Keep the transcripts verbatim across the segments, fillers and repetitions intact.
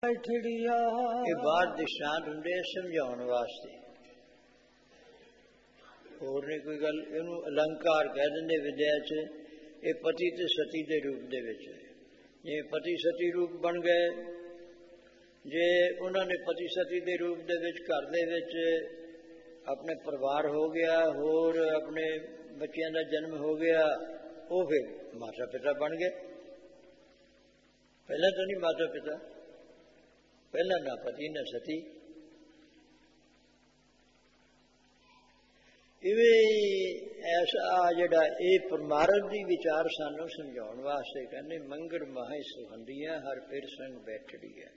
ਇਹ ਬਾਹਰ ਦ੍ਰਿਸ਼ਟਾਂਤ ਹੁੰਦੇ ਸਮਝਾਉਣ ਵਾਸਤੇ, ਹੋਰ ਨਹੀਂ ਕੋਈ ਗੱਲ। ਇਹਨੂੰ ਅਲੰਕਾਰ ਕਹਿ ਦਿੰਦੇ ਵਿਦਿਆ 'ਚ। ਇਹ ਪਤੀ ਤੇ ਸਤੀ ਦੇ ਰੂਪ ਦੇ ਵਿੱਚ ਹੈ। ਜਿਵੇਂ ਪਤੀ ਸਤੀ ਰੂਪ ਬਣ ਗਏ, ਜੇ ਉਹਨਾਂ ਨੇ ਪਤੀ ਸਤੀ ਦੇ ਰੂਪ ਦੇ ਵਿੱਚ ਘਰ ਦੇ ਵਿੱਚ ਆਪਣੇ ਪਰਿਵਾਰ ਹੋ ਗਿਆ, ਹੋਰ ਆਪਣੇ ਬੱਚਿਆਂ ਦਾ ਜਨਮ ਹੋ ਗਿਆ, ਉਹ ਫਿਰ ਮਾਤਾ ਪਿਤਾ ਬਣ ਗਏ। ਪਹਿਲਾਂ ਤਾਂ ਨਹੀਂ ਮਾਤਾ ਪਿਤਾ, ਪਹਿਲਾਂ ਨਾ ਪਤੀ ਨਾ ਸਤੀ। ਇਵੇਂ ਐਸਾ ਜਿਹੜਾ ਇਹ ਪਰਮਾਰਥ ਦੀ ਵਿਚਾਰ ਸਾਨੂੰ ਸਮਝਾਉਣ ਵਾਸਤੇ ਕਹਿੰਦੇ ਮੰਗਰ ਮਾਹੇ ਸੁਹੰਦੀਆਂ ਹਰ ਫਿਰ ਸੰਗ ਬੈਠੜੀ ਹੈ।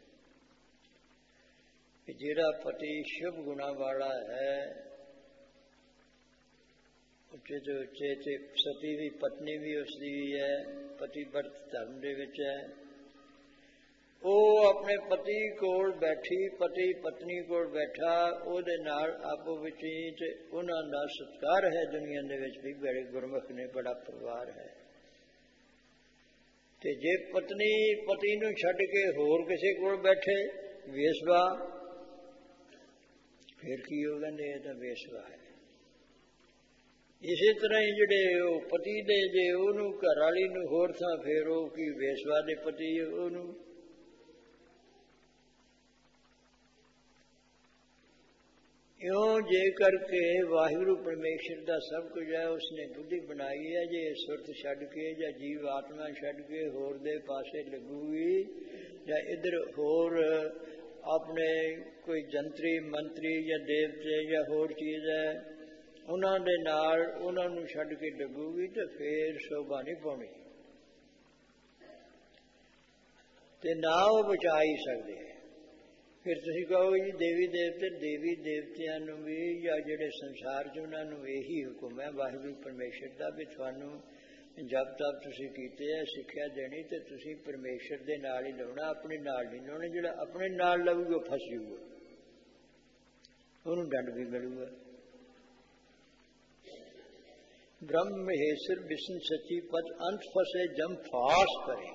ਕਿ ਜਿਹੜਾ ਪਤੀ ਸ਼ੁਭ ਗੁਣਾ ਵਾਲਾ ਹੈ, ਉੱਚੇ ਤੋਂ ਉੱਚੇ, ਤੇ ਸਤੀ ਵੀ ਪਤਨੀ ਵੀ ਉਸਦੀ ਵੀ ਹੈ, ਪਤੀ ਵਰਤ ਧਰਮ ਦੇ ਵਿੱਚ ਹੈ, ਉਹ ਆਪਣੇ ਪਤੀ ਕੋਲ ਬੈਠੀ, ਪਤੀ ਪਤਨੀ ਕੋਲ ਬੈਠਾ, ਉਹਦੇ ਨਾਲ ਆਪੋ ਵਿੱਚ ਤੇ ਉਹਨਾਂ ਦਾ ਸਤਿਕਾਰ ਹੈ। ਦੁਨੀਆ ਦੇ ਵਿੱਚ ਵੀ ਬੜੇ ਗੁਰਮੁਖ ਨੇ, ਬੜਾ ਪਰਿਵਾਰ ਹੈ। ਤੇ ਜੇ ਪਤਨੀ ਪਤੀ ਨੂੰ ਛੱਡ ਕੇ ਹੋਰ ਕਿਸੇ ਕੋਲ ਬੈਠੇ ਵੇਸਵਾ, ਫਿਰ ਕੀ ਹੋ ਕਹਿੰਦੇ ਇਹ ਤਾਂ ਵੇਸਵਾ ਹੈ। ਇਸੇ ਤਰ੍ਹਾਂ ਹੀ ਜਿਹੜੇ ਉਹ ਪਤੀ ਦੇ ਜੇ ਉਹਨੂੰ ਘਰ ਵਾਲੀ ਨੂੰ ਹੋਰ ਥਾਂ, ਫਿਰ ਉਹ ਕੀ ਵੇਸਵਾ ਦੇ ਪਤੀ ਉਹਨੂੰ। ਇਉਂ ਜੇ ਕਰਕੇ ਵਾਹਿਗੁਰੂ ਪਰਮੇਸ਼ਰ ਦਾ ਸਭ ਕੁਝ ਹੈ, ਉਸਨੇ ਬੁੱਧੀ ਬਣਾਈ ਹੈ। ਜੇ ਸੁਰਤ ਛੱਡ ਕੇ ਜਾਂ ਜੀਵ ਆਤਮਾ ਛੱਡ ਕੇ ਹੋਰ ਦੇ ਪਾਸੇ ਲੱਗੂਗੀ, ਜਾਂ ਇੱਧਰ ਹੋਰ ਆਪਣੇ ਕੋਈ ਜੰਤਰੀ ਮੰਤਰੀ ਜਾਂ ਦੇਵਤੇ ਜਾਂ ਹੋਰ ਚੀਜ਼ ਹੈ, ਉਹਨਾਂ ਦੇ ਨਾਲ ਉਹਨਾਂ ਨੂੰ ਛੱਡ ਕੇ ਲੱਗੂਗੀ, ਤਾਂ ਫੇਰ ਸ਼ੋਭਾ ਨਹੀਂ ਪਾਉਣੀ, ਤੇ ਨਾ ਉਹ ਬਚਾ ਹੀ ਸਕਦੇ। ਫਿਰ ਤੁਸੀਂ ਕਹੋ ਜੀ ਦੇਵੀ ਦੇਵਤੇ, ਦੇਵੀ ਦੇਵਤਿਆਂ ਨੂੰ ਵੀ ਜਾਂ ਜਿਹੜੇ ਸੰਸਾਰ 'ਚ ਉਹਨਾਂ ਨੂੰ ਇਹੀ ਹੁਕਮ ਹੈ ਵਾਹਿਗੁਰੂ ਪਰਮੇਸ਼ਰ ਦਾ ਵੀ ਤੁਹਾਨੂੰ ਜਪ ਤਪ ਤੁਸੀਂ ਕੀਤੇ ਹੈ, ਸਿੱਖਿਆ ਦੇਣੀ, ਤੇ ਤੁਸੀਂ ਪਰਮੇਸ਼ਰ ਦੇ ਨਾਲ ਹੀ ਲਾਉਣਾ, ਆਪਣੇ ਨਾਲ ਨਹੀਂ ਲਾਉਣਾ। ਜਿਹੜਾ ਆਪਣੇ ਨਾਲ ਲਾਊਗਾ ਉਹ ਫਸ ਜਾਊਗਾ, ਉਹਨੂੰ ਦੰਡ ਵੀ ਮਿਲੂਗਾ। ਬ੍ਰਹਮ ਮਹੇਸ਼ਰ ਵਿਸ਼ਨ ਸੱਚੀ ਪਦ ਅੰਤ ਫਸੇ ਜਮ ਫਾਸ ਕਰੇ।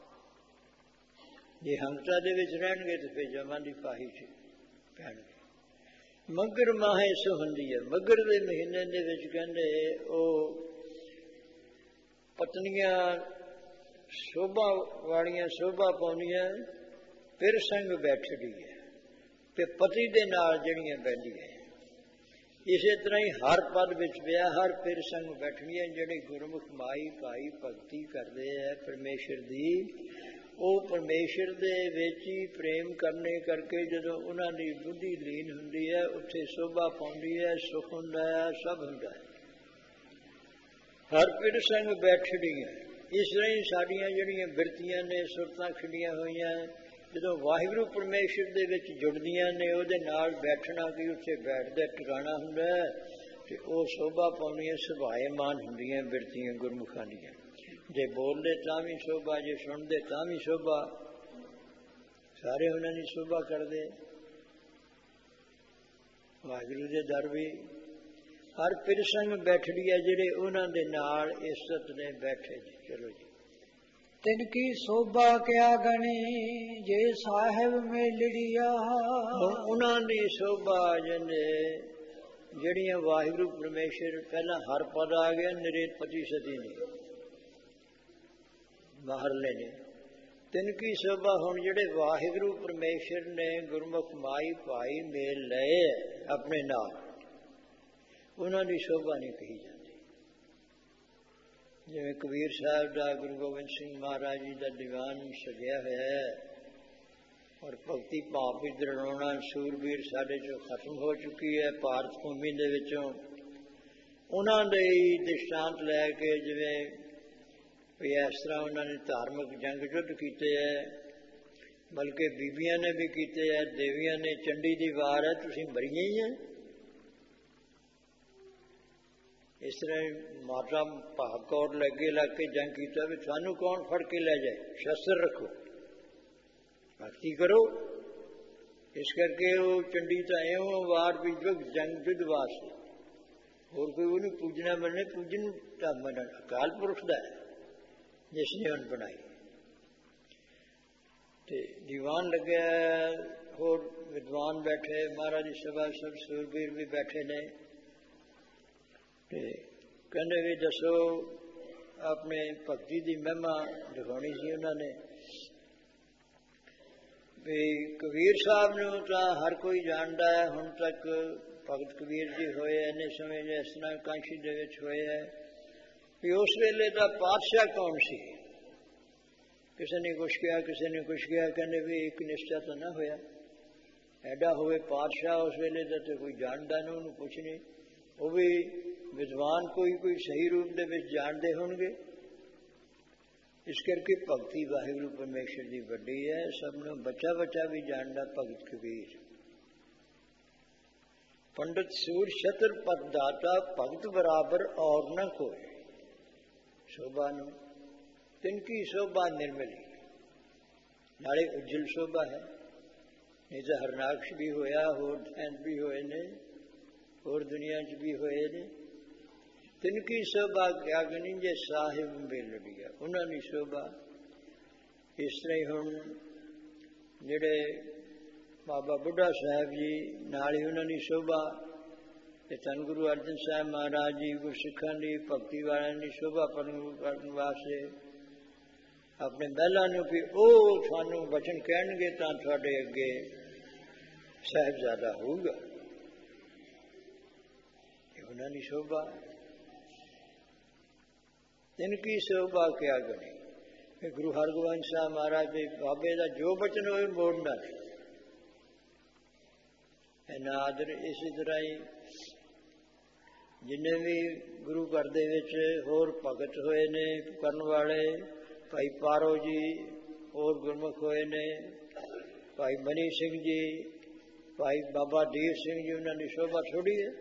ਜੇ ਹੰਕਤਾ ਦੇ ਵਿੱਚ ਰਹਿਣਗੇ ਤਾਂ ਫਿਰ ਜਮਾਂ ਦੀ ਫਾਹੀ 'ਚ ਪੈਣਗੇ। ਮੱਘਰ ਮਾਹੇ ਸੁਹੰਦੀ ਹੈ। ਮੱਘਰ ਦੇ ਮਹੀਨੇ ਦੇ ਵਿੱਚ ਕਹਿੰਦੇ ਉਹ ਪਤਨੀਆਂ ਸ਼ੋਭਾ ਵਾਲੀਆਂ ਸ਼ੋਭਾ ਪਾਉਂਦੀਆਂ, ਫਿਰ ਸੰਗ ਬੈਠਦੀ ਹੈ, ਤੇ ਪਤੀ ਦੇ ਨਾਲ ਜਿਹੜੀਆਂ ਬੈਠਦੀਆਂ। ਇਸੇ ਤਰ੍ਹਾਂ ਹੀ ਹਰ ਪਦ ਵਿੱਚ ਵਿਆਹ, ਹਰ ਫਿਰ ਸੰਗ ਬੈਠਣੀਆਂ। ਜਿਹੜੇ ਗੁਰਮੁਖ ਮਾਈ ਭਾਈ ਭਗਤੀ ਕਰਦੇ ਹੈ ਪਰਮੇਸ਼ਰ ਦੀ, ਉਹ ਪਰਮੇਸ਼ਰ ਦੇ ਵਿੱਚ ਹੀ ਪ੍ਰੇਮ ਕਰਨੇ ਕਰਕੇ ਜਦੋਂ ਉਹਨਾਂ ਦੀ ਬੁੱਧੀ ਲੀਨ ਹੁੰਦੀ ਹੈ, ਉੱਥੇ ਸ਼ੋਭਾ ਪਾਉਂਦੀ ਹੈ, ਸੁਖ ਹੁੰਦਾ ਹੈ, ਸਭ ਹੁੰਦਾ ਹੈ। ਹਰ ਪਿੜ ਸੰਗ ਬੈਠੜੀਆਂ। ਇਸ ਤਰ੍ਹਾਂ ਹੀ ਸਾਡੀਆਂ ਜਿਹੜੀਆਂ ਬਿਰਤੀਆਂ ਨੇ, ਸੁਰਤਾਂ ਖਿੰਡੀਆਂ ਹੋਈਆਂ, ਜਦੋਂ ਵਾਹਿਗੁਰੂ ਪਰਮੇਸ਼ਰ ਦੇ ਵਿੱਚ ਜੁੜਦੀਆਂ ਨੇ, ਉਹਦੇ ਨਾਲ ਬੈਠਣਾ ਕਿ ਉੱਥੇ ਬੈਠਦਾ ਟਿਕਾਣਾ ਹੁੰਦਾ ਹੈ, ਤੇ ਉਹ ਸ਼ੋਭਾ ਪਾਉਣੀਆਂ, ਸੁਭਾਏਮਾਨ ਹੁੰਦੀਆਂ ਬਿਰਤੀਆਂ ਗੁਰਮੁਖਾਂ ਦੀਆਂ। ਜੇ ਬੋਲਦੇ ਤਾਂ ਵੀ ਸ਼ੋਭਾ, ਜੇ ਸੁਣਦੇ ਤਾਂ ਵੀ ਸ਼ੋਭਾ, ਸਾਰੇ ਉਹਨਾਂ ਦੀ ਸ਼ੋਭਾ ਕਰਦੇ। ਵਾਹਿਗੁਰੂ ਦੇ ਦਰ ਵੀ ਹਰ ਪਿਰ ਸੰਗ ਬੈਠੜੀ ਹੈ, ਜਿਹੜੇ ਉਹਨਾਂ ਦੇ ਨਾਲ ਇਸਤ ਨੇ ਬੈਠੇ ਜੀ। ਚਲੋ ਜੀ। ਤਿਨ ਕੀ ਸੋਭਾ ਕਿਆ ਗਣੀ ਜੇ ਸਾਹਿਬ ਮੇਲੜੀਆ। ਉਹਨਾਂ ਦੀ ਸ਼ੋਭਾ ਜਿਹਨੇ ਜਿਹੜੀਆਂ ਵਾਹਿਗੁਰੂ ਪਰਮੇਸ਼ਰ, ਪਹਿਲਾਂ ਹਰ ਪਦ ਆ ਗਿਆ, ਨਿਰੇਤ ਪਤੀ ਸਤੀ ਨੇ ਬਾਹਰਲੇ ਨੇ। ਤਿੰਨ ਕੀ ਸ਼ੋਭਾ, ਹੁਣ ਜਿਹੜੇ ਵਾਹਿਗੁਰੂ ਪਰਮੇਸ਼ਰ ਨੇ ਗੁਰਮੁਖ ਮਾਈ ਭਾਈ ਮੇਲ ਲਏ ਆਪਣੇ ਨਾਲ, ਉਹਨਾਂ ਦੀ ਸ਼ੋਭਾ ਨਹੀਂ ਕਹੀ ਜਾਂਦੀ। ਜਿਵੇਂ ਕਬੀਰ ਸਾਹਿਬ ਦਾ, ਗੁਰੂ ਗੋਬਿੰਦ ਸਿੰਘ ਮਹਾਰਾਜ ਜੀ ਦਾ ਦੀਵਾਨ ਸਜਿਆ ਹੋਇਆ ਹੈ, ਔਰ ਭਗਤੀ ਭਾਵ ਵੀ ਦ੍ਰਿੜਾਉਣਾ ਸੂਰਬੀਰ ਸਾਡੇ ਚੋਂ ਖਤਮ ਹੋ ਚੁੱਕੀ ਹੈ ਭਾਰਤ ਭੂਮੀ ਦੇ ਵਿੱਚੋਂ। ਉਹਨਾਂ ਦੇ ਦ੍ਰਿਸ਼ਟਾਂਤ ਲੈ ਕੇ, ਜਿਵੇਂ ਵੀ ਇਸ ਤਰ੍ਹਾਂ ਉਹਨਾਂ ਨੇ ਧਾਰਮਿਕ ਜੰਗ ਯੁੱਧ ਕੀਤੇ ਹੈ, ਬਲਕਿ ਬੀਬੀਆਂ ਨੇ ਵੀ ਕੀਤੇ ਹੈ, ਦੇਵੀਆਂ ਨੇ। ਚੰਡੀ ਦੀ ਵਾਰ ਹੈ, ਤੁਸੀਂ ਮਰੀਆਂ ਹੀ ਹੈ। ਇਸ ਤਰ੍ਹਾਂ ਮਾਤਾ ਭਾਗ ਕੌਰ ਲੱਗੇ ਲੱਗ ਕੇ ਜੰਗ ਕੀਤਾ ਵੀ ਤੁਹਾਨੂੰ ਕੌਣ ਫੜ ਕੇ ਲੈ ਜਾਏ, ਸ਼ਸਤਰ ਰੱਖੋ, ਭਗਤੀ ਕਰੋ। ਇਸ ਕਰਕੇ ਉਹ ਚੰਡੀ ਤਾਂ ਇਉਂ ਵਾਰ ਵੀ ਜੰਗ ਯੁੱਧ ਵਾਸਤੇ, ਹੋਰ ਕੋਈ ਉਹਨੂੰ ਪੂਜਣਾ ਮੰਨੇ, ਪੂਜਨ ਤਾਂ ਮੰਨਣ ਅਕਾਲ ਪੁਰਖ ਦਾ ਹੈ ਜਿਸ ਨੇ ਉਹਨ ਬਣਾਈ। ਤੇ ਦੀਵਾਨ ਲੱਗਿਆ, ਹੋਰ ਵਿਦਵਾਨ ਬੈਠੇ, ਮਹਾਰਾਜ ਦੀ ਸਭਾ ਸਭ ਸੂਰਬੀਰ ਵੀ ਬੈਠੇ ਨੇ। ਤੇ ਕਹਿੰਦੇ ਵੀ ਦੱਸੋ, ਆਪਣੇ ਭਗਤੀ ਦੀ ਮਹਿਮਾ ਦਿਖਾਉਣੀ ਸੀ ਉਹਨਾਂ ਨੇ। ਵੀ ਕਬੀਰ ਸਾਹਿਬ ਨੂੰ ਤਾਂ ਹਰ ਕੋਈ ਜਾਣਦਾ ਹੈ, ਹੁਣ ਤੱਕ ਭਗਤ ਕਬੀਰ ਜੀ ਹੋਏ, ਇੰਨੇ ਸਮੇਂ ਜਿਸ ਤਰ੍ਹਾਂ ਕਾਂਸ਼ੀ ਦੇ ਵਿੱਚ ਹੋਏ ਹੈ। ਵੀ ਉਸ ਵੇਲੇ ਦਾ ਪਾਤਸ਼ਾਹ ਕੌਣ ਸੀ? ਕਿਸੇ ਨੇ ਕੁਛ ਕਿਹਾ, ਕਿਸੇ ਨੇ ਕੁਛ ਕਿਹਾ। ਕਹਿੰਦੇ ਵੀ ਇੱਕ ਨਿਸ਼ਚਾ ਤਾਂ ਨਾ ਹੋਇਆ, ਐਡਾ ਹੋਵੇ ਪਾਤਸ਼ਾਹ ਉਸ ਵੇਲੇ ਦਾ ਤੇ ਕੋਈ ਜਾਣਦਾ ਨਹੀਂ, ਉਹਨੂੰ ਕੁਛ ਨਹੀਂ। ਉਹ ਵੀ ਵਿਦਵਾਨ ਕੋਈ ਕੋਈ ਸਹੀ ਰੂਪ ਦੇ ਵਿੱਚ ਜਾਣਦੇ ਹੋਣਗੇ। ਇਸ ਕਰਕੇ ਭਗਤੀ ਵਾਹਿਗੁਰੂ ਪਰਮੇਸ਼ਰ ਦੀ ਵੱਡੀ ਹੈ, ਸਭ ਨੂੰ ਬੱਚਾ ਬੱਚਾ ਵੀ ਜਾਣਦਾ ਭਗਤ ਕਬੀਰ। ਪੰਡਤ ਸੂਰ ਛਤਰ ਪਦ ਦਾਤਾ, ਭਗਤ ਬਰਾਬਰ ਔਰ ਨਾ ਕੋਈ। ਸ਼ੋਭਾ ਨੂੰ ਤਿਨਕੀ ਸ਼ੋਭਾ ਨਿਰਮਲੀ, ਨਾਲੇ ਉਜਲ ਸ਼ੋਭਾ ਹੈ। ਨਹੀਂ ਤਾਂ ਹਰਨਾਕਸ਼ ਵੀ ਹੋਇਆ, ਹੋਰ ਦੈਂਤ ਵੀ ਹੋਏ ਨੇ, ਹੋਰ ਦੁਨੀਆ 'ਚ ਵੀ ਹੋਏ ਨੇ। ਤਿਨਕੀ ਸ਼ੋਭਾ ਗਿਆਗਨੀ ਜੇ ਸਾਹਿਬ ਮੇਲੜੀਆ, ਉਹਨਾਂ ਦੀ ਸ਼ੋਭਾ। ਇਸ ਤਰ੍ਹਾਂ ਹੀ ਹੁਣ ਜਿਹੜੇ ਬਾਬਾ ਬੁੱਢਾ ਸਾਹਿਬ ਜੀ, ਨਾਲ ਹੀ ਉਹਨਾਂ ਦੀ ਸ਼ੋਭਾ। ਤੇ ਧੰਨ ਗੁਰੂ ਅਰਜਨ ਸਾਹਿਬ ਮਹਾਰਾਜ ਜੀ ਗੁਰਸਿੱਖਾਂ ਦੀ ਭਗਤੀ ਵਾਲਿਆਂ ਦੀ ਸ਼ੋਭਾ ਕਰਨ ਵਾਸਤੇ ਆਪਣੇ ਮਹਿਲਾਂ ਨੂੰ ਵੀ ਉਹ ਤੁਹਾਨੂੰ ਬਚਨ ਕਹਿਣਗੇ ਤਾਂ ਤੁਹਾਡੇ ਅੱਗੇ ਸਾਹਿਬਜ਼ਾਦਾ ਹੋਊਗਾ। ਇਹ ਉਹਨਾਂ ਦੀ ਸ਼ੋਭਾ। ਤਿਨਕੀ ਸ਼ੋਭਾ ਕਿਆ ਗਣੀ। ਗੁਰੂ ਹਰਗੋਬਿੰਦ ਸਾਹਿਬ ਮਹਾਰਾਜ ਦੇ ਬਾਬੇ ਦਾ ਜੋ ਬਚਨ ਹੋਏ ਮੋੜਨਾ ਨਹੀਂ। ਇਹਨਾਂ ਆਦਰ ਇਸੇ ਤਰ੍ਹਾਂ ਹੀ ਜਿੰਨੇ ਵੀ ਗੁਰੂ ਘਰ ਦੇ ਵਿੱਚ ਹੋਰ ਭਗਤ ਹੋਏ ਨੇ ਕਰਨ ਵਾਲੇ, ਭਾਈ ਪਾਰੋ ਜੀ ਹੋਰ ਗੁਰਮੁਖ ਹੋਏ ਨੇ, ਭਾਈ ਮਨੀ ਸਿੰਘ ਜੀ, ਭਾਈ ਬਾਬਾ ਦੀਪ ਸਿੰਘ ਜੀ, ਉਹਨਾਂ ਦੀ ਸ਼ੋਭਾ ਥੋੜੀ ਹੈ।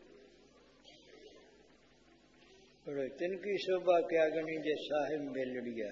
ਤਿਨਕੀ ਸ਼ੋਭਾ ਕਿਆ ਗਣੀ ਜੇ ਸਾਹਿਬ ਮੇਲੜੀਆ।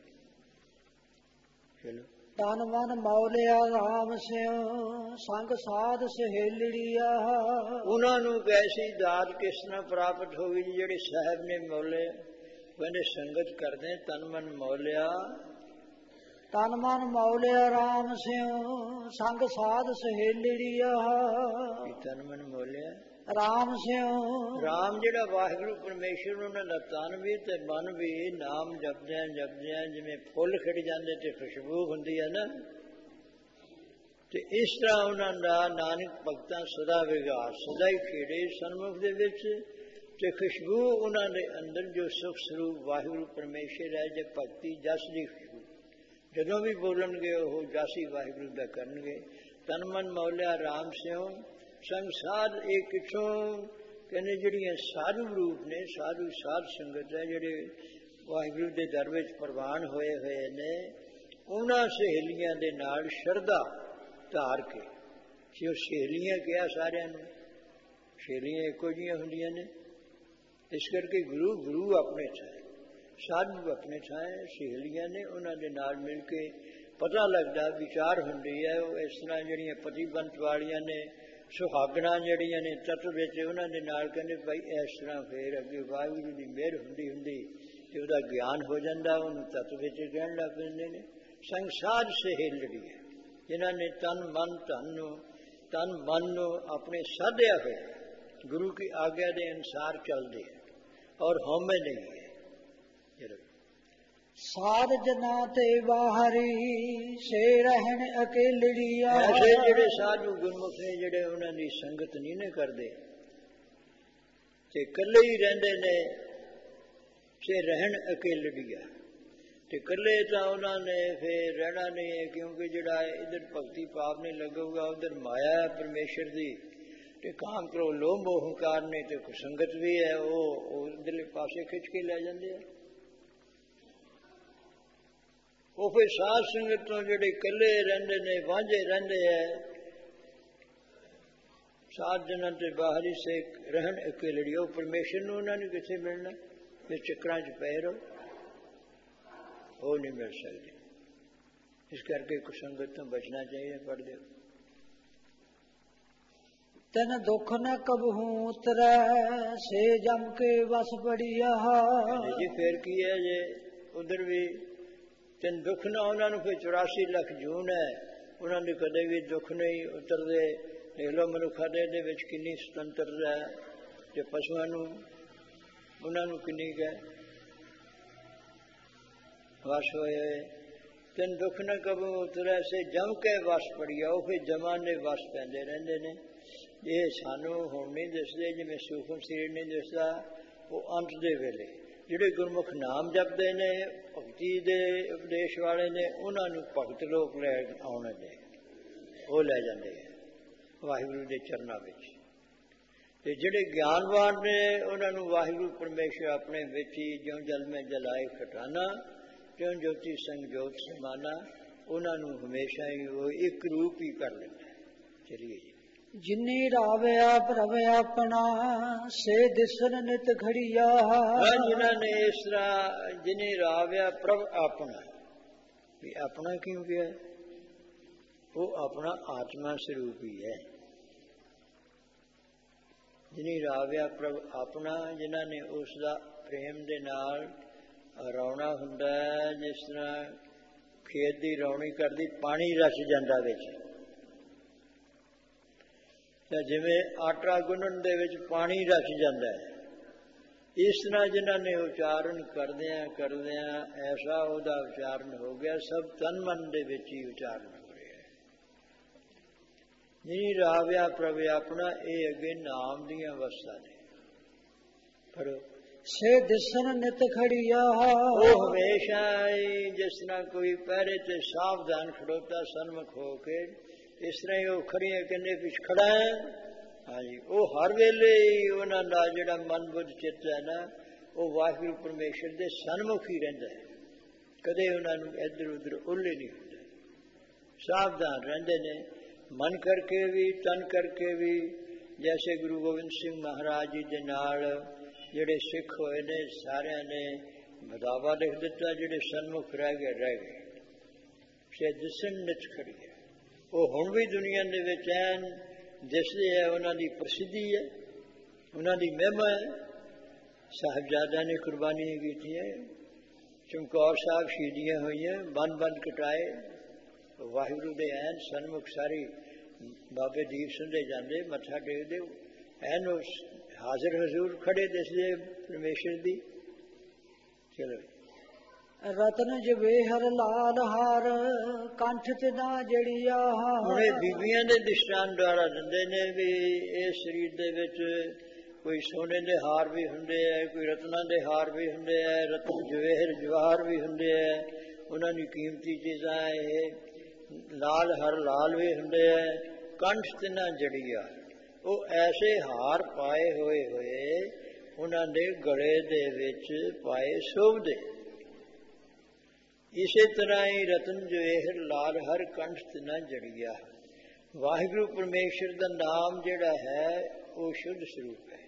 ਚਲੋ। ਤਨ ਮਨ ਮੌਲਿਆ ਰਾਮ ਸਿਉ, ਸੰਗ ਸਾਧ ਸਹੇਲੜੀਆ। ਉਹਨਾਂ ਨੂੰ ਕੈਸੀ ਦਾਤ ਕਿਸ ਤਰ੍ਹਾਂ ਪ੍ਰਾਪਤ ਹੋ ਗਈ ਜਿਹੜੇ ਸਾਹਿਬ ਨੇ ਮੌਲੇ। ਕਹਿੰਦੇ ਸੰਗਤ ਕਰਦੇ ਤਨ ਮਨ ਮੌਲਿਆ। ਤਨ ਮਨ ਮੌਲਿਆ ਰਾਮ ਸਿਉ, ਸੰਗ ਸਾਧ ਸਹੇਲੜੀਆ। ਤਨ ਮਨ ਮੌਲਿਆ ਰਾਮ ਸਿਉ, ਰਾਮ ਜਿਹੜਾ ਵਾਹਿਗੁਰੂ ਪਰਮੇਸ਼ਰ, ਉਹਨਾਂ ਦਾ ਤਨ ਵੀ ਤੇ ਮਨ ਵੀ ਨਾਮ ਜਪਦਿਆਂ ਜਪਦਿਆਂ ਜਿਵੇਂ ਫੁੱਲ ਖਿੜ ਜਾਂਦੇ ਤੇ ਖੁਸ਼ਬੂ ਹੁੰਦੀ ਹੈ ਨਾ, ਤੇ ਇਸ ਤਰ੍ਹਾਂ ਉਹਨਾਂ ਦਾ ਨਾਨਕ ਭਗਤਾਂ ਸਦਾ ਵਿਗਾਰ, ਸਦਾ ਹੀ ਖੇੜੇ ਸਨਮੁਖ ਦੇ ਵਿੱਚ। ਤੇ ਖੁਸ਼ਬੂ ਉਹਨਾਂ ਦੇ ਅੰਦਰ ਜੋ ਸੁਖ ਸਰੂਪ ਵਾਹਿਗੁਰੂ ਪਰਮੇਸ਼ਰ ਹੈ, ਜੇ ਭਗਤੀ ਜਸ ਦੀ ਖੁਸ਼ਬੂ, ਜਦੋਂ ਵੀ ਬੋਲਣਗੇ ਉਹ ਜਸ ਹੀ ਵਾਹਿਗੁਰੂ ਦਾ ਕਰਨਗੇ। ਤਨ ਮਨ ਮੌਲਿਆ ਰਾਮ ਸਿਉ, ਸੰਗ ਸਾਧ। ਇਹ ਕਿੱਥੋਂ? ਕਹਿੰਦੇ ਜਿਹੜੀਆਂ ਸਾਧੂ ਰੂਪ ਨੇ, ਸਾਧੂ ਸਾਧ ਸੰਗਤ ਹੈ, ਜਿਹੜੇ ਵਾਹਿਗੁਰੂ ਦੇ ਦਰ ਵਿੱਚ ਪ੍ਰਵਾਨ ਹੋਏ ਹੋਏ ਨੇ, ਉਹਨਾਂ ਸਹੇਲੀਆਂ ਦੇ ਨਾਲ ਸ਼ਰਧਾ ਧਾਰ ਕੇ। ਜੇ ਉਹ ਸਹੇਲੀਆਂ ਕਿਹਾ ਸਾਰਿਆਂ ਨੂੰ, ਸਹੇਲੀਆਂ ਇੱਕੋ ਜਿਹੀਆਂ ਹੁੰਦੀਆਂ ਨੇ। ਇਸ ਕਰਕੇ ਗੁਰੂ ਗੁਰੂ ਆਪਣੇ ਥਾਂ, ਸਾਧੂ ਆਪਣੇ ਥਾਂ, ਸਹੇਲੀਆਂ ਨੇ ਉਹਨਾਂ ਦੇ ਨਾਲ ਮਿਲ ਕੇ ਪਤਾ ਲੱਗਦਾ, ਵਿਚਾਰ ਹੁੰਦੀ ਹੈ। ਉਹ ਇਸ ਤਰ੍ਹਾਂ ਜਿਹੜੀਆਂ ਪਤੀਬੰਤ ਵਾਲੀਆਂ ਨੇ, ਸੁਹਾਗਣਾ ਜਿਹੜੀਆਂ ਨੇ ਤੱਤ ਵਿੱਚ, ਉਹਨਾਂ ਦੇ ਨਾਲ ਕਹਿੰਦੇ ਭਾਈ ਇਸ ਤਰ੍ਹਾਂ ਫੇਰ ਅੱਗੇ ਵਾਹਿਗੁਰੂ ਦੀ ਮਿਹਰ ਹੁੰਦੀ ਹੁੰਦੀ ਤੇ ਉਹਦਾ ਗਿਆਨ ਹੋ ਜਾਂਦਾ, ਉਹਨੂੰ ਤੱਤ ਵਿੱਚ ਕਹਿਣ ਲੱਗ ਪੈਂਦੇ ਨੇ। ਸੰਗ ਸਾਧ ਸਹੇਲੜੀ ਹੈ, ਜਿਨ੍ਹਾਂ ਨੇ ਤਨ ਮਨ ਧਨ ਨੂੰ, ਤਨ ਮਨ ਨੂੰ ਆਪਣੇ ਸਾਧਿਆ ਹੋਇਆ, ਗੁਰੂ ਕੀ ਆਗਿਆ ਦੇ ਅਨੁਸਾਰ ਚੱਲਦੇ ਹੈ ਔਰ ਹਉਮੈ ਨਹੀਂ ਹੈ। ਸਾਧ ਜਨਾ ਤੇ ਬਾਹਰੀ, ਸੇ ਰਹਿਣ ਅਕੇਲੜੀਆ। ਐਸੇ ਜਿਹੜੇ ਸਾਧੂ ਗੁਰਮੁਖ ਨੇ, ਜਿਹੜੇ ਉਹਨਾਂ ਦੀ ਸੰਗਤ ਨਹੀਂ ਨੇ ਕਰਦੇ ਤੇ ਇਕੱਲੇ ਹੀ ਰਹਿੰਦੇ ਨੇ, ਸੇ ਰਹਿਣ ਅਕੇਲੜੀਆ। ਤੇ ਇਕੱਲੇ ਤਾਂ ਉਹਨਾਂ ਨੇ ਫਿਰ ਰਹਿਣਾ ਨਹੀਂ ਹੈ, ਕਿਉਂਕਿ ਜਿਹੜਾ ਇੱਧਰ ਭਗਤੀ ਪਾਪ ਨਹੀਂ ਲੱਗੂਗਾ, ਉੱਧਰ ਮਾਇਆ ਹੈ ਪਰਮੇਸ਼ਰ ਦੀ, ਤੇ ਕਾਮ ਕ੍ਰੋਧ ਲੋਭ ਮੋਹ ਹੰਕਾਰ ਨੇ, ਤੇ ਕੁਸੰਗਤ ਵੀ ਹੈ, ਉਹ ਉਧਰਲੇ ਪਾਸੇ ਖਿੱਚ ਕੇ ਲੈ ਜਾਂਦੇ ਆ। ਉਹ ਫਿਰ ਸਾਧ ਸੰਗਤ ਤੋਂ ਜਿਹੜੇ ਇਕੱਲੇ ਰਹਿੰਦੇ ਨੇ, ਵਾਂਝੇ ਰਹਿੰਦੇ ਹੈ, ਸਾਧ ਜਨਾਂ ਤੇ ਬਾਹਰੀ ਸੇ ਰਹਿਣ ਅਕੇਲੜੀ। ਉਹ ਪਰਮੇਸ਼ਰ ਨੂੰ ਉਹਨਾਂ ਨੇ ਕਿੱਥੇ ਮਿਲਣਾ? ਜੇ ਚੱਕਰਾਂ 'ਚ ਪਏ ਰਹੋ, ਉਹ ਨਹੀਂ ਮਿਲ ਸਕਦੇ। ਇਸ ਕਰਕੇ ਕੁਸੰਗਤ ਤੋਂ ਬਚਣਾ ਚਾਹੀਦਾ। ਪੜ੍ਹ ਦਿਓ। ਤਨ ਦੁੱਖ ਨ ਕਬਹੂ ਉਤਰੈ, ਸੇ ਜਮ ਕੇ ਵਸ ਬੜੀਆ। ਜੀ ਫੇਰ ਕੀ ਹੈ, ਜੇ ਉਧਰ ਵੀ ਤੇ ਦੁੱਖ ਨਾ ਉਹਨਾਂ ਨੂੰ ਕੋਈ ਚੁਰਾਸੀ ਲੱਖ ਜੂਨ ਹੈ, ਉਹਨਾਂ ਦੇ ਕਦੇ ਵੀ ਦੁੱਖ ਨਹੀਂ ਉਤਰਦੇ। ਦੇਖ ਲਓ ਮਨੁੱਖਾਂ ਦੇ ਇਹਦੇ ਵਿੱਚ ਕਿੰਨੀ ਸੁਤੰਤਰਤਾ ਹੈ, ਤੇ ਪਸ਼ੂਆਂ ਨੂੰ ਉਹਨਾਂ ਨੂੰ ਕਿੰਨੀ ਕੁ ਵਸ ਹੋਏ। ਤੈਨ ਦੁੱਖ ਨਾ ਕਬੂ ਉਤਰੈ ਸੇ ਜਮ ਕੇ ਵਸ ਪੜੀਆ, ਉਹ ਫਿਰ ਜਮਾਨੇ ਵਸ ਪੈਂਦੇ ਰਹਿੰਦੇ ਨੇ। ਇਹ ਸਾਨੂੰ ਹੁਣ ਨਹੀਂ ਦਿਸਦੇ, ਜਿਵੇਂ ਸੂਖਮ ਸਰੀਰ ਨਹੀਂ ਦਿਸਦਾ, ਉਹ ਅੰਤ ਦੇ ਵੇਲੇ ਜਿਹੜੇ ਗੁਰਮੁਖ ਨਾਮ ਜਪਦੇ ਨੇ, ਭਗਤੀ ਦੇ ਉਪਦੇਸ਼ ਵਾਲੇ ਨੇ, ਉਹਨਾਂ ਨੂੰ ਭਗਤ ਲੋਕ ਲੈ ਆਉਣੇ ਨੇ, ਉਹ ਲੈ ਜਾਂਦੇ ਆ ਵਾਹਿਗੁਰੂ ਦੇ ਚਰਨਾਂ ਵਿੱਚ। ਤੇ ਜਿਹੜੇ ਗਿਆਨਵਾਨ ਨੇ ਉਹਨਾਂ ਨੂੰ ਵਾਹਿਗੁਰੂ ਪਰਮੇਸ਼ਰ ਆਪਣੇ ਵਿੱਚ ਹੀ ਜਿਉਂ ਜਲ ਮੈਂ ਜਲਾਏ ਖਟਾਨਾ ਕਿਉਂ ਜੋਤੀ ਸੰਗ ਜੋਤ ਸਮਾਨਾ, ਉਹਨਾਂ ਨੂੰ ਹਮੇਸ਼ਾ ਹੀ ਉਹ ਇੱਕ ਰੂਪ ਹੀ ਕਰ ਲੈਂਦਾ। ਚਲਿਏ ਜੀ। ਜਿਨੀ ਰਾਵਿਆ ਪ੍ਰਭ ਆਪਣਾ ਸੇ ਦਿਸਨ ਨਿਤ ਘੜੀਆ। ਜਿਨ੍ਹਾਂ ਨੇ ਇਸ ਤਰ੍ਹਾਂ ਜਿਨੀ ਰਾਵਿਆ ਪ੍ਰਭ ਆਪਣਾ, ਵੀ ਆਪਣਾ ਕਿਉਂ ਗਿਆ? ਉਹ ਆਪਣਾ ਆਤਮਾ ਸਰੂਪ ਹੀ ਹੈ। ਜਿਨੀ ਰਾਵਿਆ ਪ੍ਰਭ ਆਪਣਾ, ਜਿਨ੍ਹਾਂ ਨੇ ਉਸ ਦਾ ਪ੍ਰੇਮ ਦੇ ਨਾਲ ਰੌਣਾ ਹੁੰਦਾ ਹੈ। ਜਿਸ ਤਰ੍ਹਾਂ ਖੇਤ ਦੀ ਰੌਣੀ ਕਰਦੀ, ਪਾਣੀ ਰਚ ਜਾਂਦਾ ਵਿੱਚ, ਤਾਂ ਜਿਵੇਂ ਆਟਾ ਗੁੰਨਣ ਦੇ ਵਿੱਚ ਪਾਣੀ ਰਚ ਜਾਂਦਾ ਹੈ, ਇਸ ਤਰ੍ਹਾਂ ਜਿਨ੍ਹਾਂ ਨੇ ਉਚਾਰਨ ਕਰਦਿਆਂ ਕਰਦਿਆਂ ਐਸਾ ਉਹਦਾ ਉਚਾਰਨ ਹੋ ਗਿਆ, ਸਭ ਤਨ ਮਨ ਦੇ ਵਿੱਚ ਹੀ ਉਚਾਰਨ ਹੋ ਰਿਹਾ। ਜਿਨੀ ਰਾਵਿਆ ਪ੍ਰਭ ਆਪਣਾ, ਇਹ ਅੱਗੇ ਨਾਮ ਦੀਆਂ ਅਵਸਥਾ ਨੇ। ਪਰ ਸੇ ਦਿਸਨ ਨਿਤ ਖੜੀਆ, ਉਹ ਹਮੇਸ਼ਾ ਹੀ ਜਿਸ ਤਰ੍ਹਾਂ ਕੋਈ ਪਹਿਰੇ ਤੇ ਸਾਵਧਾਨ ਖੜੋਤਾ ਸਨਮੁਖ ਹੋ ਕੇ, ਇਸ ਤਰ੍ਹਾਂ ਹੀ ਉਹ ਖੜੀਆਂ ਕਹਿੰਦੇ ਪਿਛ ਖੜਾ ਹੈ। ਹਾਂਜੀ, ਉਹ ਹਰ ਵੇਲੇ ਹੀ ਉਹਨਾਂ ਦਾ ਜਿਹੜਾ ਮਨ ਬੁੱਧ ਚਿੱਤ ਹੈ ਨਾ, ਉਹ ਵਾਹਿਗੁਰੂ ਪਰਮੇਸ਼ਰ ਦੇ ਸਨਮੁਖ ਹੀ ਰਹਿੰਦਾ ਹੈ। ਕਦੇ ਉਹਨਾਂ ਨੂੰ ਇੱਧਰ ਉੱਧਰ ਉੱਲੇ ਨਹੀਂ ਹੁੰਦਾ, ਸਾਵਧਾਨ ਰਹਿੰਦੇ ਨੇ, ਮਨ ਕਰਕੇ ਵੀ ਤਨ ਕਰਕੇ ਵੀ। ਜੈਸੇ ਗੁਰੂ ਗੋਬਿੰਦ ਸਿੰਘ ਮਹਾਰਾਜ ਜੀ ਦੇ ਨਾਲ ਜਿਹੜੇ ਸਿੱਖ ਹੋਏ ਨੇ, ਸਾਰਿਆਂ ਨੇ ਬਦਾਵਾ ਲਿਖ ਦਿੱਤਾ, ਜਿਹੜੇ ਸਨਮੁਖ ਰਹਿ ਗਏ ਰਹਿ ਗਏ ਸੇ ਦਿਸਣ ਨਿਤ ਖੜੀ ਹੈ। ਉਹ ਹੁਣ ਵੀ ਦੁਨੀਆ ਦੇ ਵਿੱਚ ਐਨ ਦਿਸਦੇ ਹੈ, ਉਹਨਾਂ ਦੀ ਪ੍ਰਸਿੱਧੀ ਹੈ, ਉਹਨਾਂ ਦੀ ਮਹਿਮਾ ਹੈ। ਸਾਹਿਬਜ਼ਾਦਿਆਂ ਨੇ ਕੁਰਬਾਨੀਆਂ ਕੀਤੀਆਂ, ਚਮਕੌਰ ਸਾਹਿਬ ਸ਼ਹੀਦੀਆਂ ਹੋਈਆਂ, ਬੰਨ ਬੰਨ ਕਟਾਏ, ਵਾਹਿਗੁਰੂ ਦੇ ਐਨ ਸਨਮੁਖ ਸਾਰੀ ਬਾਬੇ ਦੀਪ ਸਿੰਘ ਦੇ ਜਾਂਦੇ, ਮੱਥਾ ਟੇਕਦੇ, ਐਨ ਹਾਜ਼ਰ ਹਜ਼ੂਰ ਖੜੇ ਦਿਸਦੇ ਪਰਮੇਸ਼ਰ ਦੀ। ਚਲੋ। ਰਤਨ ਜਵੇਹਰ ਲਾਲ ਹਾਰ ਕੰਠ ਤੇ ਨਾ ਜੜੀਆ। ਹੁਣ ਇਹ ਬੀਬੀਆਂ ਦੇ ਦ੍ਰਿਸ਼ਟਾਂਤ ਦੁਆਰਾ ਦਿੰਦੇ ਨੇ ਵੀ ਇਹ ਸਰੀਰ ਦੇ ਵਿੱਚ ਕੋਈ ਸੋਨੇ ਦੇ ਹਾਰ ਵੀ ਹੁੰਦੇ ਹੈ, ਕੋਈ ਰਤਨਾਂ ਦੇ ਹਾਰ ਵੀ ਹੁੰਦੇ ਹੈ, ਰਤਨ ਜਵੇਹਰ ਜਵਾਹਰ ਵੀ ਹੁੰਦੇ ਹੈ, ਉਹਨਾਂ ਦੀ ਕੀਮਤੀ ਚੀਜ਼ਾਂ। ਇਹ ਲਾਲ ਹਰ ਲਾਲ ਵੀ ਹੁੰਦੇ ਹੈ, ਕੰਠ ਤੇ ਨਾ ਜੜੀਆ। ਉਹ ਐਸੇ ਹਾਰ ਪਾਏ ਹੋਏ ਹੋਏ ਉਹਨਾਂ ਦੇ ਗਲੇ ਦੇ ਵਿੱਚ ਪਾਏ ਸ਼ੋਭਦੇ। ਇਸੇ ਤਰ੍ਹਾਂ ਹੀ ਰਤਨ ਜਵੇਹਰ ਲਾਲ ਹਰ ਕੰਠ ਤੇ ਨਾ ਜੜੀਆ। ਵਾਹਿਗੁਰੂ ਪਰਮੇਸ਼ਰ ਦਾ ਨਾਮ ਜਿਹੜਾ ਹੈ ਉਹ ਸ਼ੁੱਧ ਸਰੂਪ ਹੈ।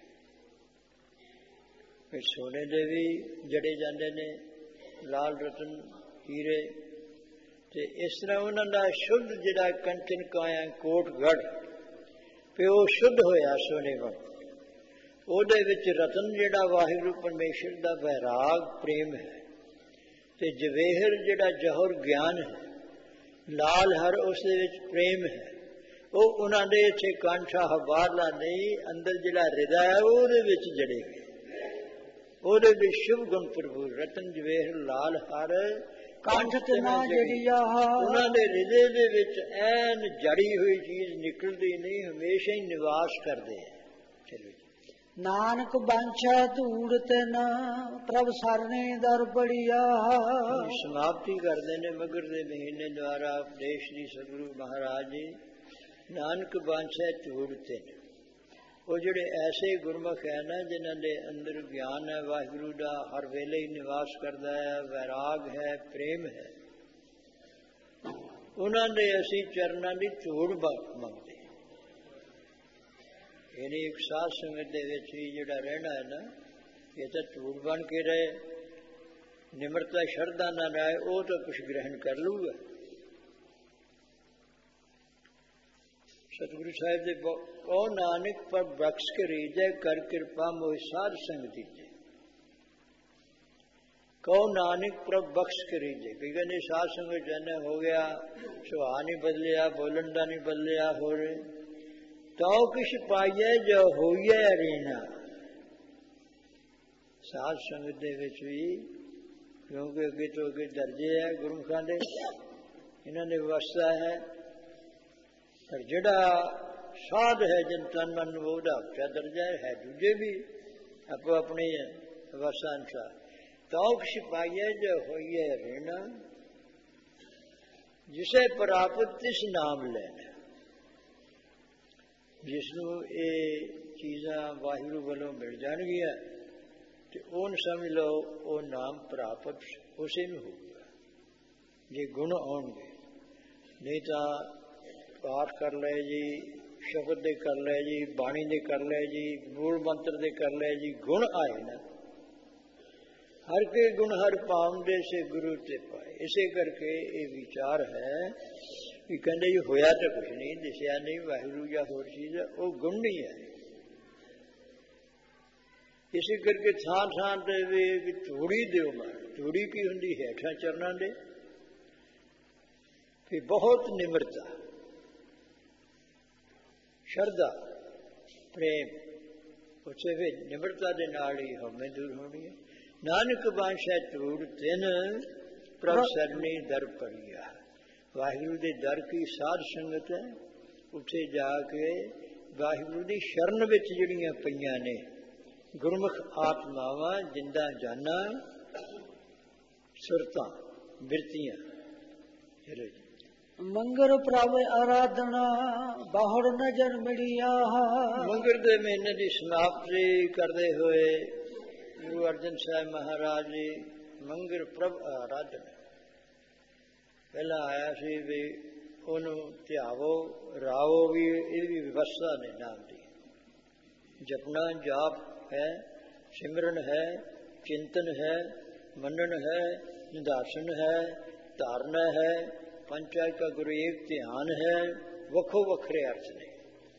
ਫਿਰ ਸੋਨੇ ਦੇ ਵੀ ਜੜੇ ਜਾਂਦੇ ਨੇ, ਲਾਲ ਰਤਨ ਹੀਰੇ, ਤੇ ਇਸ ਤਰ੍ਹਾਂ ਉਹਨਾਂ ਦਾ ਸ਼ੁੱਧ ਜਿਹੜਾ ਕੰਚਨ ਕਾਇਆ ਕੋਟ ਗੜ, ਤੇ ਉਹ ਸ਼ੁੱਧ ਹੋਇਆ ਸੋਨੇ ਵਾਂਗ। ਉਹਦੇ ਵਿੱਚ ਰਤਨ ਜਿਹੜਾ ਵਾਹਿਗੁਰੂ ਪਰਮੇਸ਼ਰ ਦਾ ਵੈਰਾਗ ਪ੍ਰੇਮ ਹੈ, ਤੇ ਜਵੇਹਰ ਜਿਹੜਾ ਜੌਹਰ ਗਿਆਨ ਹੈ, ਲਾਲ ਹਰ ਉਸ ਦੇ ਵਿੱਚ ਪ੍ਰੇਮ ਹੈ। ਉਹ ਉਹਨਾਂ ਦੇ ਇੱਥੇ ਕਾਂਠਾ ਬਾਹਰਲਾ ਨਹੀਂ, ਅੰਦਰ ਜਿਹੜਾ ਹਿਰਦਾ ਹੈ ਉਹਦੇ ਵਿੱਚ ਜੜੇ ਗਏ, ਉਹਦੇ ਵਿੱਚ ਸ਼ੁਭ ਗੁਣ ਭਰਪੂਰ। ਰਤਨ ਜਵੇਹਰ ਲਾਲ ਹਰ ਕੰਠ ਤੇ ਨਾ ਜੜੀਆ। ਉਹਨਾਂ ਦੇ ਹਿਰਦੇ ਦੇ ਵਿੱਚ ਐਨ ਜੜੀ ਹੋਈ ਚੀਜ਼ ਨਿਕਲਦੀ ਨਹੀਂ, ਹਮੇਸ਼ਾ ਹੀ ਨਿਵਾਸ ਕਰਦੇ ਹੈ। ਚਲੋ। ਨਾਨਕ ਬਾਂਛਾ ਧੂੜ ਤੇ ਨਾ ਪ੍ਰਭ ਸਰਨੇ ਦਰ ਬੜੀਆ। ਸਮਾਪਤੀ ਕਰਦੇ ਨੇ ਮਗਰ ਦੇ ਮਹੀਨੇ ਦੁਆਰਾ ਉਪਦੇਸ਼ ਦੀ ਸਤਿਗੁਰੂ ਮਹਾਰਾਜ ਜੀ। ਨਾਨਕ ਬਾਂਛਾ ਧੂੜ ਤੇ, ਉਹ ਜਿਹੜੇ ਐਸੇ ਗੁਰਮੁਖ ਹੈ ਨਾ ਜਿਨ੍ਹਾਂ ਦੇ ਅੰਦਰ ਗਿਆਨ ਹੈ ਵਾਹਿਗੁਰੂ ਦਾ, ਹਰ ਵੇਲੇ ਹੀ ਨਿਵਾਸ ਕਰਦਾ ਹੈ, ਵੈਰਾਗ ਹੈ, ਪ੍ਰੇਮ ਹੈ, ਉਹਨਾਂ ਦੇ ਅਸੀਂ ਚਰਨਾਂ ਦੀ ਧੂੜ ਮੰਗਦੇ। ਯਾਨੀ ਇੱਕ ਸਾਧ ਸੰਗਤ ਦੇ ਵਿੱਚ ਹੀ ਜਿਹੜਾ ਰਹਿਣਾ ਹੈ ਨਾ, ਇਹ ਤਾਂ ਧੂੜ ਬਣ ਕੇ ਰਹੇ, ਨਿਮਰਤਾ ਸ਼ਰਧਾ ਨਾ ਰਹੇ, ਉਹ ਤਾਂ ਕੁਛ ਗ੍ਰਹਿਣ ਕਰ ਲੂਗਾ। ਸਤਿਗੁਰੂ ਸਾਹਿਬ ਦੇ ਕਹੋ ਨਾਨਕ ਪਰ ਬਖਸ਼ ਕੇ ਰੀਜੈ ਕਰ ਕਿਰਪਾ ਮੋਹਿ ਸਾਧ ਸੰਗ ਦੀਜੈ। ਕਹੋ ਨਾਨਕ ਪ੍ਰਭ ਬਖਸ਼ ਕਰੀਜੇ। ਕਈ ਕਹਿੰਦੇ ਸਾਧ ਸੰਗਤ ਜਨ ਹੋ ਗਿਆ, ਸੁਭਾਅ ਨਹੀਂ ਬਦਲਿਆ, ਬੋਲਣ ਦਾ ਨਹੀਂ ਬਦਲਿਆ, ਹੋਰ ਤਉ ਕਿਛ ਪਾਈਐ ਜੋ ਹੋਈਐ ਅਰੇਨਾ। ਸਾਧ ਸੰਗਤ ਦੇ ਵਿੱਚ ਵੀ ਕਿਉਂਕਿ ਅੱਗੇ ਤੋਂ ਅੱਗੇ ਦਰਜੇ ਹੈ ਗੁਰਮੁਖਾਂ ਦੇ, ਇਹਨਾਂ ਨੇ ਵਿਵਸਥਾ ਹੈ। ਪਰ ਜਿਹੜਾ ਸਾਧ ਹੈ ਜਨ ਤਨ ਮਨ ਉਹਦਾ ਉੱਚਾ ਦਰਜਾ ਹੈ, ਦੂਜੇ ਵੀ ਆਪੋ ਆਪਣੀ ਵਿਵਸਥਾ ਅਨੁਸਾਰ। ਤਉ ਕਿਛ ਪਾਈਐ ਜੋ ਹੋਈਐ ਅਰੇਨਾ, ਜਿਸੇ ਪ੍ਰਾਪਤ ਤਿਸ ਨਾਮ ਲੈਣਾ। ਜਿਸਨੂੰ ਇਹ ਚੀਜ਼ਾਂ ਵਾਹਿਗੁਰੂ ਵੱਲੋਂ ਮਿਲ ਜਾਣਗੀਆਂ ਤੇ ਉਹਨ ਸਮਝ ਲਓ ਉਹ ਨਾਮ ਪ੍ਰਾਪਤ ਉਸੇ ਨੂੰ ਹੋਊਗਾ, ਜੇ ਗੁਣ ਆਉਣਗੇ। ਨਹੀਂ ਤਾਂ ਪਾਠ ਕਰ ਲਏ ਜੀ, ਸ਼ਬਦ ਦੇ ਕਰ ਲਏ ਜੀ, ਬਾਣੀ ਦੇ ਕਰ ਲਏ ਜੀ, ਮੂਲ ਮੰਤਰ ਦੇ ਕਰ ਲਏ ਜੀ, ਗੁਣ ਆਏ ਨਾ। ਹਰ ਕੇ ਗੁਣ ਹਰ ਪਾਉਂਦੇ ਸੇ ਗੁਰੂ ਤੇ ਪਾਏ। ਇਸੇ ਕਰਕੇ ਇਹ ਵਿਚਾਰ ਹੈ ਕਿ ਕਹਿੰਦੇ ਜੀ ਹੋਇਆ ਤਾਂ ਕੁਛ ਨਹੀਂ, ਦਿਸਿਆ ਨਹੀਂ ਵਾਹਿਗੁਰੂ ਜਾਂ ਹੋਰ ਚੀਜ਼ ਹੈ, ਉਹ ਗੁਣ ਨਹੀਂ ਹੈ। ਇਸੇ ਕਰਕੇ ਥਾਂ ਥਾਂ ਤੇ ਵੀ ਧੂੜੀ ਦਿਓ ਮਾਰ। ਧੂੜੀ ਕੀ ਹੁੰਦੀ ਹੈ? ਹੇਠਾਂ ਚਰਨਾਂ ਦੇ। ਫਿਰ ਬਹੁਤ ਨਿਮਰਤਾ, ਸ਼ਰਧਾ, ਪ੍ਰੇਮ, ਉਸੇ ਵਿੱਚ ਨਿਮਰਤਾ ਦੇ ਨਾਲ ਹੀ ਹਉਮੈ ਦੂਰ ਹੋਣੀ ਹੈ। ਨਾਨਕ ਬਾਂਸ਼ੈ ਧੂੜ ਤਿਨ ਪ੍ਰਭ ਸਰਨੀ ਦਰ ਪੜੀਆ। ਵਾਹਿਗੁਰੂ ਦੇ ਦਰ ਕੀ ਸਾਧ ਸੰਗਤ ਹੈ, ਉੱਥੇ ਜਾ ਕੇ ਵਾਹਿਗੁਰੂ ਦੀ ਸ਼ਰਨ ਵਿੱਚ ਜਿਹੜੀਆਂ ਪਈਆਂ ਨੇ ਗੁਰਮੁਖ ਆਤਮਾਵਾਂ, ਜਿੰਦਾ ਜਾਨਾਂ, ਸੁਰਤਾਂ, ਬਿਰਤੀਆਂ। ਮੰਗਰ ਪ੍ਰਭ ਆਰਾਧਨਾ ਬਾਹਰ ਨਜ਼ਰ ਮਿਲਿਆ। ਮੰਗਰ ਦੇ ਮਹੀਨੇ ਦੀ ਸਮਾਪਤੀ ਕਰਦੇ ਹੋਏ ਗੁਰੂ ਅਰਜਨ ਸਾਹਿਬ ਮਹਾਰਾਜ ਜੀ ਮੰਗਰ ਪ੍ਰਭ ਆਰਾਧਨਾ ਪਹਿਲਾਂ ਆਇਆ ਸੀ ਵੀ ਉਹਨੂੰ ਧਿਆਵੋ, ਰਾਵੋ ਵੀ, ਇਹ ਵੀ ਵਿਵਸਥਾ ਨੇ ਨਾਮ ਦੀ। ਜਪਣਾ ਜਾਪ ਹੈ, ਸਿਮਰਨ ਹੈ, ਚਿੰਤਨ ਹੈ, ਮੰਨਣ ਹੈ, ਨਿਦਾਸਨ ਹੈ, ਧਾਰਨਾ ਹੈ, ਪੰਚਾਇਤ ਕਾ ਗੁਰੂ ਏਕ ਧਿਆਨ ਹੈ, ਵੱਖੋ ਵੱਖਰੇ ਅਰਥ ਨੇ।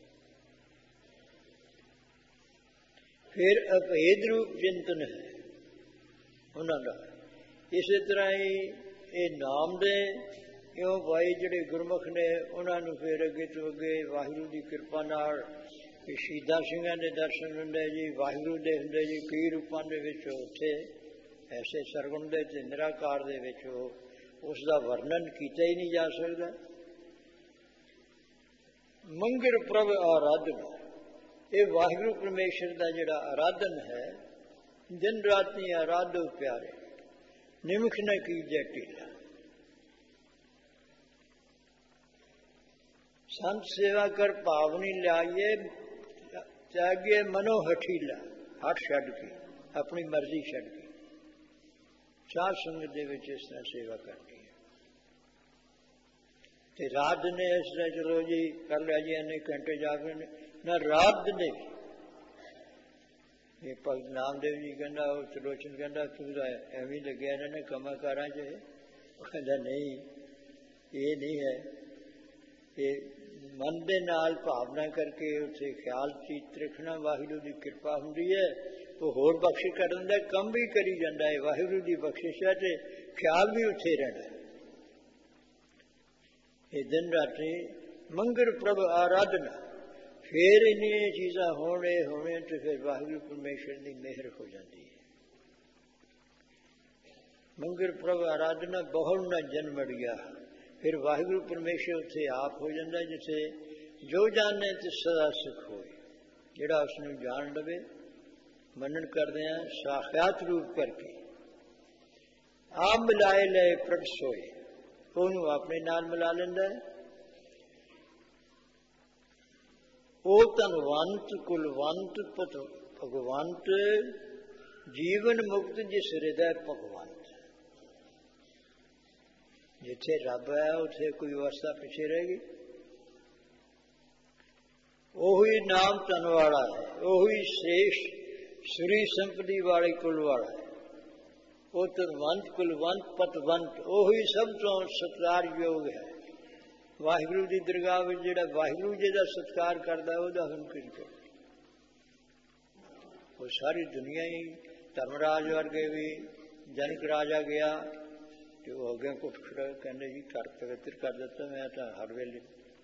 ਫਿਰ ਅਭੇਦ ਰੂਪ ਚਿੰਤਨ ਹੈ ਉਹਨਾਂ ਦਾ। ਇਸੇ ਤਰ੍ਹਾਂ ਹੀ ਇਹ ਨਾਮ ਦੇ ਕਿਉਂ ਭਾਈ ਜਿਹੜੇ ਗੁਰਮੁਖ ਨੇ ਉਹਨਾਂ ਨੂੰ ਫਿਰ ਅੱਗੇ ਤੋਂ ਅੱਗੇ ਵਾਹਿਗੁਰੂ ਦੀ ਕਿਰਪਾ ਨਾਲ ਸ਼ਹੀਦਾਂ ਸਿੰਘਾਂ ਦੇ ਦਰਸ਼ਨ ਹੁੰਦੇ ਜੀ, ਵਾਹਿਗੁਰੂ ਦੇ ਹੁੰਦੇ ਜੀ, ਕਈ ਰੂਪਾਂ ਦੇ ਵਿੱਚ ਉੱਥੇ ਐਸੇ ਸਰਗੁਣ ਦੇ ਤੇ ਨਿਰਾਕਾਰ ਦੇ ਵਿੱਚ ਉਹ ਉਸ ਦਾ ਵਰਣਨ ਕੀਤਾ ਹੀ ਨਹੀਂ ਜਾ ਸਕਦਾ। ਮੰਗਰ ਪ੍ਰਭ ਆਰਾਧਨਾ, ਇਹ ਵਾਹਿਗੁਰੂ ਪਰਮੇਸ਼ਰ ਦਾ ਜਿਹੜਾ ਆਰਾਧਨ ਹੈ, ਦਿਨ ਰਾਤੀ ਆਰਾਧੋ ਪਿਆਰੇ, ਨਿਮਖ ਨ ਕੀਜੈ ਢੀਲਾ। ਸੰਤ ਸੇਵਾ ਕਰ ਭਾਵਨੀ ਲਿਆਈਏ, ਤਿਆਗੇ ਮਨੋ ਹਠੀਲਾ। ਹੱਠ ਛੱਡ ਕੇ, ਆਪਣੀ ਮਰਜ਼ੀ ਛੱਡ ਕੇ ਸਾਧ ਸੰਗਤ ਦੇ ਵਿੱਚ ਇਸ ਤਰ੍ਹਾਂ ਸੇਵਾ ਕਰਨੀ ਹੈ। ਤੇ ਰਾਤ ਨੇ ਇਸ ਤਰ੍ਹਾਂ ਚਲੋ ਜੀ ਕਰ ਲਿਆ ਜੀ, ਇੰਨੇ ਘੰਟੇ ਜਾਗਦੇ ਨੇ ਨਾ, ਰਾਤ ਨੇ। ਇਹ ਭਗਤ ਨਾਮਦੇਵ ਜੀ ਕਹਿੰਦਾ, ਉਹ ਚਲੋਚਨ ਕਹਿੰਦਾ ਤੂੰ ਤਾਂ ਐਵੇਂ ਲੱਗਿਆ ਇਹਨਾਂ ਨੇ ਕੰਮਾਂ ਕਾਰਾਂ 'ਚ। ਉਹ ਕਹਿੰਦਾ ਨਹੀਂ, ਇਹ ਨਹੀਂ ਹੈ। ਇਹ ਮਨ ਦੇ ਨਾਲ ਭਾਵਨਾ ਕਰਕੇ ਉੱਥੇ ਖਿਆਲ ਚੀਤ ਰੱਖਣਾ, ਵਾਹਿਗੁਰੂ ਦੀ ਕਿਰਪਾ ਹੁੰਦੀ ਹੈ, ਉਹ ਹੋਰ ਬਖਸ਼ਿਸ਼ ਕਰ ਦਿੰਦਾ, ਕੰਮ ਵੀ ਕਰੀ ਜਾਂਦਾ ਹੈ। ਵਾਹਿਗੁਰੂ ਦੀ ਬਖਸ਼ਿਸ਼ ਹੈ ਤੇ ਖਿਆਲ ਵੀ ਉੱਥੇ ਰਹਿਣਾ। ਇਹ ਦਿਨ ਰਾਤੀ ਮੰਗਰ ਪ੍ਰਭ ਆਰਾਧਨਾ, ਫਿਰ ਇੰਨੀਆਂ ਚੀਜ਼ਾਂ ਹੋਣੇ ਹੋਣੇ ਤੇ ਫਿਰ ਵਾਹਿਗੁਰੂ ਪਰਮੇਸ਼ਰ ਦੀ ਮਿਹਰ ਹੋ ਜਾਂਦੀ ਹੈ। ਮੰਗਰ ਪ੍ਰਭ ਆਰਾਧਨਾ ਬਹੁਲ ਨਾ ਜਨਮੜੀਆ, ਫਿਰ ਵਾਹਿਗੁਰੂ ਪਰਮੇਸ਼ਰ ਉੱਥੇ ਆਪ ਹੋ ਜਾਂਦਾ, ਜਿੱਥੇ ਜੋ ਜਾਣੇ ਤੇ ਸਦਾ ਸੁਖ ਹੋਏ। ਜਿਹੜਾ ਉਸ ਨੂੰ ਜਾਣ ਲਵੇ, ਮੰਨਣ ਕਰਦੇ ਆ ਸਾਖਿਆਤ ਰੂਪ ਕਰਕੇ, ਆਪ ਮਿਲਾਏ ਲਏ ਪ੍ਰਭ ਸੋਏ, ਉਹਨੂੰ ਆਪਣੇ ਨਾਲ ਮਿਲਾ ਲੈਂਦਾ ਹੈ। ਉਹ ਧਨਵੰਤ ਕੁਲਵੰਤ ਪਤ ਭਗਵੰਤ, ਜੀਵਨ ਮੁਕਤ ਜਿਸ ਹਿਰਦੈ ਭਗਵੰਤ। ਜਿੱਥੇ ਰੱਬ ਹੈ ਉੱਥੇ ਕੋਈ ਅਵਸਥਾ ਪਿੱਛੇ ਰਹੇਗੀ। ਉਹੀ ਨਾਮ ਧਨ ਵਾਲਾ ਹੈ, ਉਹੀ ਸ਼ੇਸ਼ ਸ੍ਰੀ ਸੰਪਤੀ ਵਾਲੇ ਕੁਲ ਵਾਲਾ ਹੈ। ਉਹ ਧਨਵੰਤ ਕੁਲਵੰਤ ਪਤਵੰਤ, ਉਹੀ ਸਭ ਤੋਂ ਸਤਿਕਾਰਯੋਗ ਹੈ। ਵਾਹਿਗੁਰੂ ਦੀ ਦਰਗਾਹ ਵਿੱਚ ਜਿਹੜਾ ਵਾਹਿਗੁਰੂ ਜੀ ਦਾ ਸਤਿਕਾਰ ਕਰਦਾ, ਉਹਦਾ ਹੁਣ ਕੀ ਕਰੇ। ਉਹ ਸਾਰੀ ਦੁਨੀਆ ਹੀ, ਧਰਮਰਾਜ ਵਰਗੇ ਵੀ, ਜਨਕ ਰਾਜਾ ਗਿਆ ਤੇ ਉਹ ਅੱਗੇ ਉੱਠ ਖੜਾ, ਕਹਿੰਦੇ ਜੀ ਘਰ ਪਵਿੱਤਰ ਕਰ ਦਿੱਤਾ ਮੈਂ ਤਾਂ ਹਰ ਵੇਲੇ।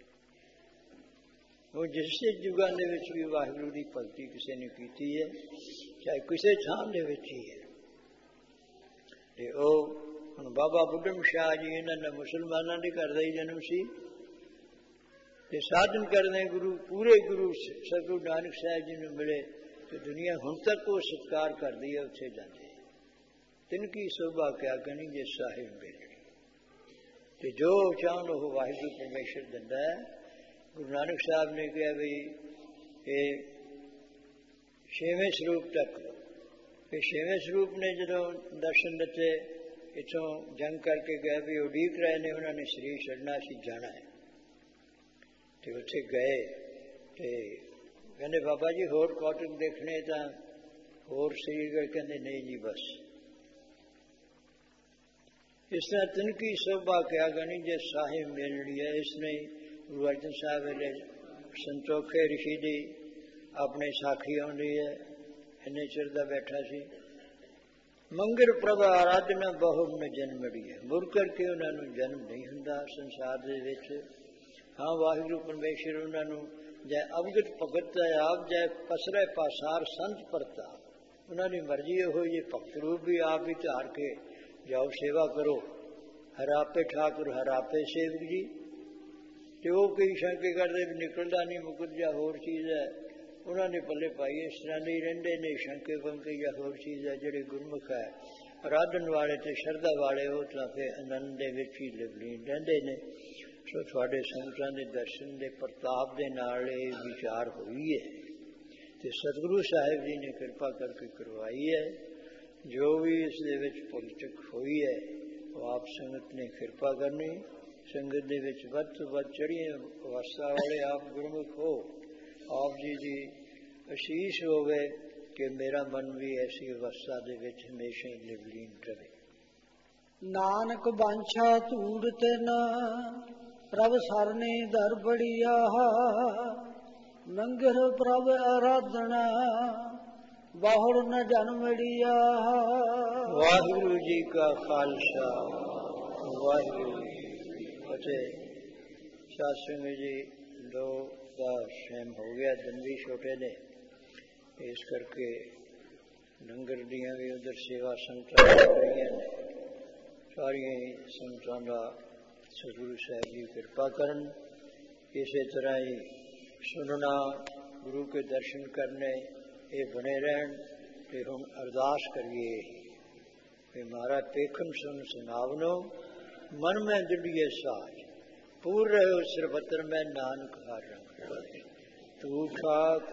ਉਹ ਜਿਸ ਯੁਗਾਂ ਦੇ ਵਿੱਚ ਵੀ ਵਾਹਿਗੁਰੂ ਦੀ ਭਗਤੀ ਕਿਸੇ ਨੇ ਕੀਤੀ ਹੈ, ਚਾਹੇ ਕਿਸੇ ਥਾਂ ਦੇ ਵਿੱਚ ਹੀ ਹੈ। ਤੇ ਉਹ ਹੁਣ ਬਾਬਾ ਬੁੱਢਨ ਸ਼ਾਹ ਜੀ, ਇਹਨਾਂ ਦਾ ਮੁਸਲਮਾਨਾਂ ਦੇ ਘਰ ਦਾ ਹੀ ਜਨਮ ਸੀ ਤੇ ਸਾਧਨ ਕਰਦੇ ਗੁਰੂ, ਪੂਰੇ ਗੁਰੂ ਸਤਿਗੁਰੂ ਨਾਨਕ ਸਾਹਿਬ ਜੀ ਨੂੰ ਮਿਲੇ ਤੇ ਦੁਨੀਆ ਹੁਣ ਤੱਕ ਉਹ ਸਤਿਕਾਰ ਕਰਦੀ ਹੈ, ਉੱਥੇ ਜਾਂਦੇ। ਤਿਨਕੀ ਸੋਭਾ ਕਿਆ ਕਹਣੀ ਜੇ ਸਾਹਿਬ ਮਿਲਣੀ, ਤੇ ਜੋ ਚਾਹਣ ਉਹ ਵਾਹਿਗੁਰੂ ਪਰਮੇਸ਼ਰ ਦਿੰਦਾ ਹੈ। ਗੁਰੂ ਨਾਨਕ ਸਾਹਿਬ ਨੇ ਕਿਹਾ ਵੀ ਇਹ ਛੇਵੇਂ ਸਰੂਪ ਤੱਕ, ਇਹ ਛੇਵੇਂ ਸਰੂਪ ਨੇ ਜਦੋਂ ਦਰਸ਼ਨ ਦਿੱਤੇ, ਇੱਥੋਂ ਜੰਗ ਕਰਕੇ ਗਏ ਵੀ ਉਡੀਕ ਰਹੇ ਨੇ, ਉਹਨਾਂ ਨੇ ਸਰੀਰ ਛੱਡਣਾ ਸੀ, ਜਾਣਾ ਹੈ। ਤੇ ਉੱਥੇ ਗਏ ਤੇ ਕਹਿੰਦੇ ਬਾਬਾ ਜੀ ਹੋਰ ਕੌਤਕ ਦੇਖਣੇ ਤਾਂ ਹੋਰ ਸਰੀਰ, ਕਹਿੰਦੇ ਨਹੀਂ ਜੀ ਬਸ। ਇਸ ਤਰ੍ਹਾਂ ਤਿਨਕੀ ਸੋਭਾ ਕਿਆ ਗਣੀ ਜੇ ਸਾਹਿਬ ਮਿਲਣੀ ਹੈ। ਇਸ ਨੇ ਗੁਰੂ ਅਰਜਨ ਸਾਹਿਬ ਵੇਲੇ ਸੰਤੋਖੇ ਰਿਸ਼ੀ ਦੀ ਆਪਣੇ ਸਾਖੀ ਆਉਂਦੀ ਹੈ, ਇੰਨੇ ਚਿਰ ਦਾ ਬੈਠਾ ਸੀ। ਮੰਗਰ ਪ੍ਰਭ ਆਰਾਧਨਾ ਬਹੁ ਨ ਜਨਮੜੀ ਹੈ, ਮੁਰ ਕਰਕੇ ਉਹਨਾਂ ਨੂੰ ਜਨਮ ਨਹੀਂ ਹੁੰਦਾ ਸੰਸਾਰ ਦੇ ਵਿੱਚ। ਹਾਂ ਵਾਹਿਗੁਰੂ ਪਰਮੇਸ਼ਰ ਉਹਨਾਂ ਨੂੰ ਜੈ ਅਵਗਤ ਭਗਤ ਆਪ, ਜੈ ਪਸਰੇ ਪਾਸਾਰ ਸੰਤ ਪ੍ਰਤਾਪ, ਉਹਨਾਂ ਦੀ ਮਰਜ਼ੀ ਇਹੋ ਜਿਹੀ ਭਗਤ ਰੂਪ ਵੀ ਆਪ ਹੀ ਧਾਰ ਕੇ ਜਾਓ ਸੇਵਾ ਕਰੋ। ਹਰਾਪੇ ਠਾਕੁਰ ਹਰਾਪੇ ਸੇਵਕ ਜੀ। ਤੇ ਉਹ ਕਈ ਸ਼ੰਕੇ ਕਰਦੇ ਵੀ ਨਿਕਲਦਾ ਨਹੀਂ, ਮੁਕਤ ਜਾਂ ਹੋਰ ਚੀਜ਼ ਹੈ, ਉਹਨਾਂ ਨੇ ਪੱਲੇ ਪਾਈ। ਇਸ ਤਰ੍ਹਾਂ ਨਹੀਂ ਰਹਿੰਦੇ ਨੇ, ਸ਼ੰਕੇ ਬੰਕੇ ਜਾਂ ਹੋਰ ਚੀਜ਼ ਹੈ। ਜਿਹੜੇ ਗੁਰਮੁਖ ਹੈ, ਆਰਾਧਨ ਵਾਲੇ ਤੇ ਸ਼ਰਧਾ ਵਾਲੇ, ਉਹ ਤਾਂ ਫਿਰ ਆਨੰਦ ਦੇ ਵਿੱਚ ਹੀ ਲੀਨ ਰਹਿੰਦੇ ਨੇ। ਸੋ ਤੁਹਾਡੇ ਸੰਗਤਾਂ ਦੇ ਦਰਸ਼ਨ ਦੇ ਪ੍ਰਤਾਪ ਦੇ ਨਾਲ ਇਹ ਵਿਚਾਰ ਹੋਈ ਹੈ ਤੇ ਸਤਿਗੁਰੂ ਸਾਹਿਬ ਜੀ ਨੇ ਕਿਰਪਾ ਕਰਕੇ ਕਰਵਾਈ ਹੈ। ਜੋ ਵੀ ਇਸ ਦੇ ਵਿੱਚ ਭੁੱਲ ਚੁੱਕ ਹੋਈ ਹੈ ਉਹ ਆਪ ਸੰਗਤ ਨੇ ਕਿਰਪਾ ਕਰਨੀ। ਸੰਗਤ ਦੇ ਵਿੱਚ ਵੱਧ ਤੋਂ ਵੱਧ ਚੜ੍ਹੀਆਂ ਅਵਸਥਾ ਵਾਲੇ ਆਪ ਗੁਰਮੁਖ ਹੋ। ਆਪ ਜੀ ਦੀ ਅਸ਼ੀਸ਼ ਹੋਵੇ ਕਿ ਮੇਰਾ ਮਨ ਵੀ ਐਸੀ ਅਵਸਥਾ ਦੇ ਵਿੱਚ ਹਮੇਸ਼ਾ ਹੀ ਨਿਵਲੀਨ ਰਹੇ। ਨਾਨਕ ਬਾਂਛਾ ਧੂੜ ਤਿਨ ਪ੍ਰਭ ਸਰਨੇ ਦਰ ਬੜੀਆ, ਮੰਗਰ ਪ੍ਰਭ ਆਰਾਧਨਾ ਬਾਹੁੜ ਨ ਜਨਮੜੀਆ। ਵਾਹਿਗੁਰੂ ਜੀ ਕਾ ਖਾਲਸਾ, ਵਾਹਿਗੁਰੂ ਜੀ ਫਤਿਹ। ਸਾਧ ਜੀ ਦੋ ਦਾ ਸ਼ੈਮ ਹੋ ਗਿਆ, ਦਿਨ ਵੀ ਛੋਟੇ ਨੇ, ਇਸ ਕਰਕੇ ਲੰਗਰ ਦੀਆਂ ਵੀ ਉਧਰ ਸੇਵਾ ਸੰਗਤਾਂ ਹੋ ਰਹੀਆਂ ਨੇ। ਸਾਰੀਆਂ ਹੀ ਸੰਗਤਾਂ ਦਾ ਸਤਿਗੁਰੂ ਸਾਹਿਬ ਜੀ ਕਿਰਪਾ ਕਰਨ। ਇਸੇ ਤਰ੍ਹਾਂ ਹੀ ਸੁਣਨਾ, ਗੁਰੂ ਕੇ ਦਰਸ਼ਨ ਕਰਨੇ, ਇਹ ਬਣੇ ਰਹਿਣ। ਤੇ ਹੁਣ ਅਰਦਾਸ ਕਰੀਏ ਕਿ ਮਹਾਰਾਜ ਪੇਖਨ ਸੁਨ ਸੁਨਾਵਨੋ, ਮਨ ਮੈਂ ਦਿੜੀਏ ਸਾਜ, ਪੂਰ ਰਹਿਓ ਸਰਬਤਰ ਮੈਂ ਨਾਨਕ ਹਰ ਰੰਗ। ਤੂੰ ਠਾਕ